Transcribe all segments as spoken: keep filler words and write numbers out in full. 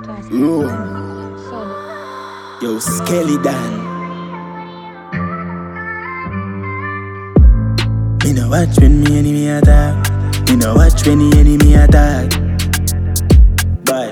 Yo, yo, Skeleton. Me no watch when me enemy attack. Me no watch when the enemy attack. But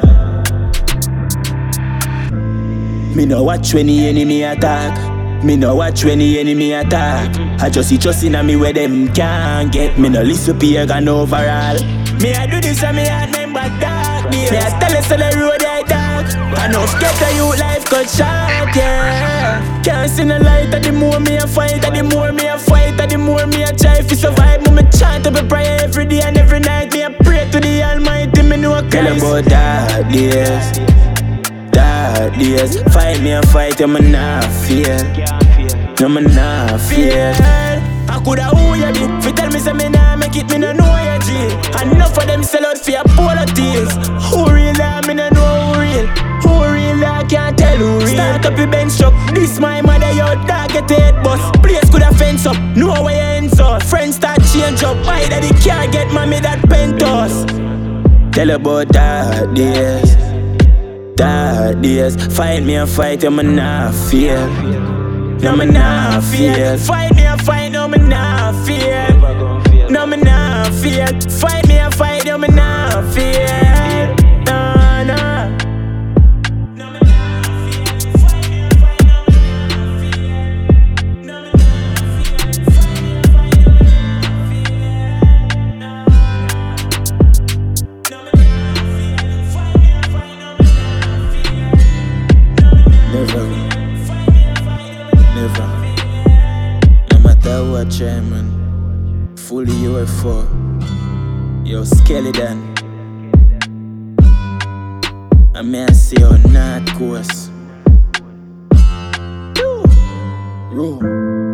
me no watch when the enemy attack. Me no watch when the enemy attack. I just see trust in me where them can't get. Me no listen pagan overall. Me I do this and me heart member dark. Me I tell us on the road I dark. I know get the youth life cut short, yeah. Can't see no light. The more me I fight, the more me I fight, the more me I try to survive. Me chant up a prayer every day and every night. Me I pray to the Almighty. Me know Christ. Tell about dark days, dark days. Fight me and fight, I'm not fear. No me not fear. I coulda who you be. Fi tell me say me nah make it, me no know you G. Enough of them sell out for your politics. Who real are me no know who real. Who real I can't tell who real. Start up your bench truck. This my mother your dog get head bust. Place coulda fence up. Know where you ends up. Friends start change up. Why that he can't get mommy that pentos. Tell about dark days, dark days. Fight me and fight, I'm not fear. No me not fear. Fight me and fight, no me not fear. No me not fear. Fight me and fight, no me not fear. No, no. No me not fear. Fight me and fight, no me not fear. No me not fear. Fight me and fight, no me not fear. No, no. No me not fear. Fight me and fight, no me not fear. No me not fear. Never. No matter what, try, man. Fully U F O. Yo, Skeleton. I may I say on North Coast. Yo.